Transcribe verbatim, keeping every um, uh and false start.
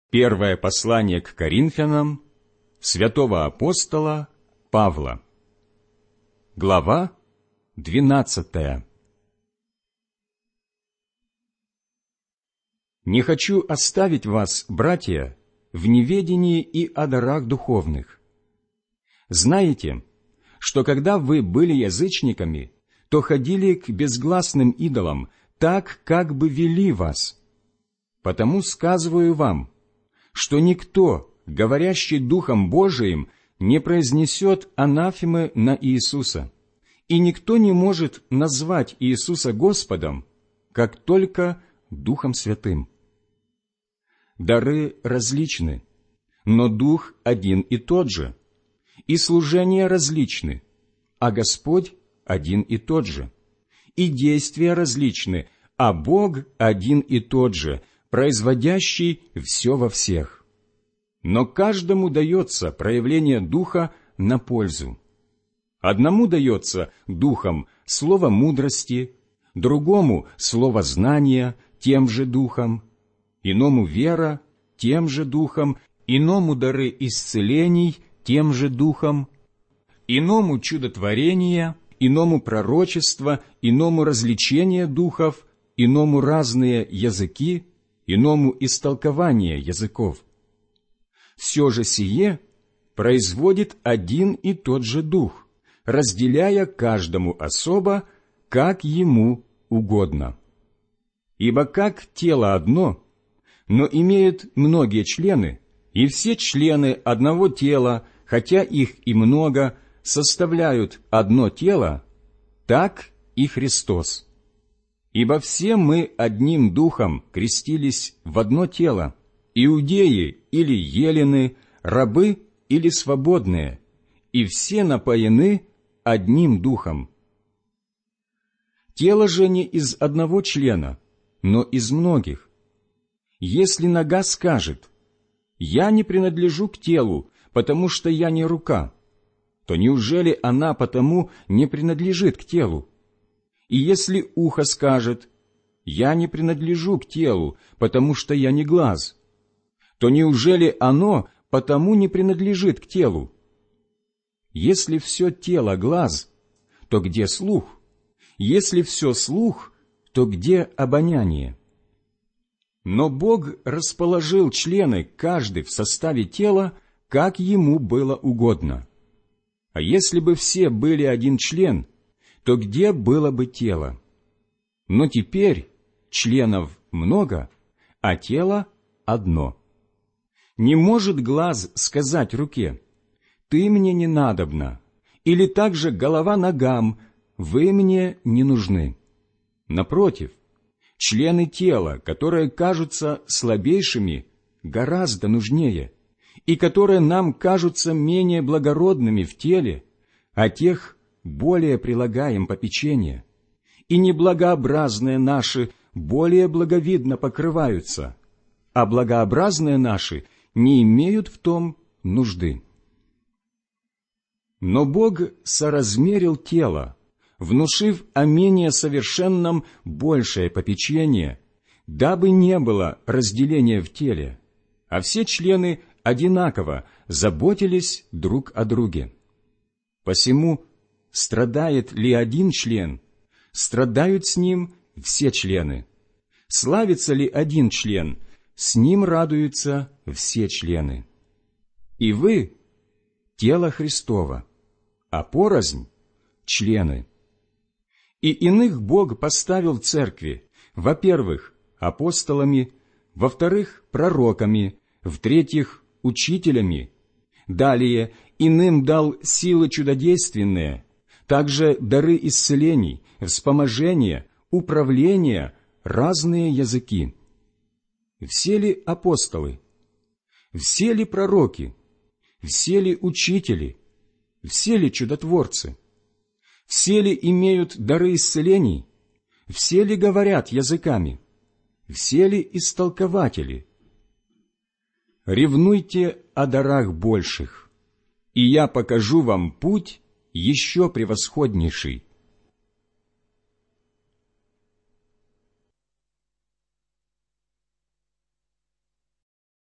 Первое послание к Коринфянам святого апостола Павла. Глава двенадцатая. «Не хочу оставить вас, братья, в неведении и о дарах духовных. Знаете, что когда вы были язычниками, то ходили к безгласным идолам, так, как бы вели вас. Потому сказываю вам, что никто, говорящий Духом Божиим, не произнесет анафемы на Иисуса, и никто не может назвать Иисуса Господом, как только Духом Святым. Дары различны, но Дух один и тот же, и служения различны, а Господь один и тот же, и действия различны, а Бог один и тот же, производящий все во всех. Но каждому дается проявление Духа на пользу. Одному дается Духом слово мудрости, другому слово знания тем же Духом, иному вера тем же Духом, иному дары исцелений тем же Духом, иному чудотворения, иному пророчество, иному развлечение духов, иному разные языки, иному истолкование языков. Все же сие производит один и тот же Дух, разделяя каждому особо, как ему угодно. Ибо как тело одно, но имеет многие члены, и все члены одного тела, хотя их и много, составляют одно тело, так и Христос. Ибо все мы одним духом крестились в одно тело, иудеи или елены, рабы или свободные, и все напоены одним духом. Тело же не из одного члена, но из многих. Если нога скажет: «Я не принадлежу к телу, потому что я не рука», то неужели она потому не принадлежит к телу? И если ухо скажет: «Я не принадлежу к телу, потому что я не глаз», то неужели оно потому не принадлежит к телу? Если все тело глаз, то где слух? Если все слух, то где обоняние? Но Бог расположил члены, каждый в составе тела, как ему было угодно. А если бы все были один член, то где было бы тело? Но теперь членов много, а тело одно. Не может глаз сказать руке: «Ты мне не надобна», или также голова ногам: «Вы мне не нужны». Напротив, члены тела, которые кажутся слабейшими, гораздо нужнее, и которые нам кажутся менее благородными в теле, а тех более прилагаем попечение, и неблагообразные наши более благовидно покрываются, а благообразные наши не имеют в том нужды. Но Бог соразмерил тело, внушив о менее совершенном большее попечение, дабы не было разделения в теле, а все члены одинаково заботились друг о друге. Посему страдает ли один член, страдают с ним все члены. Славится ли один член, с ним радуются все члены. И вы — тело Христово, а порознь — члены. И иных Бог поставил в церкви, во-первых, апостолами, во-вторых, пророками, в-третьих, учителями, далее иным дал силы чудодейственные, также дары исцелений, вспоможения, управления, разные языки. Все ли апостолы? Все ли пророки? Все ли учители? Все ли чудотворцы? Все ли имеют дары исцелений? Все ли говорят языками? Все ли истолкователи? Ревнуйте о дарах больших, и я покажу вам путь еще превосходнейший.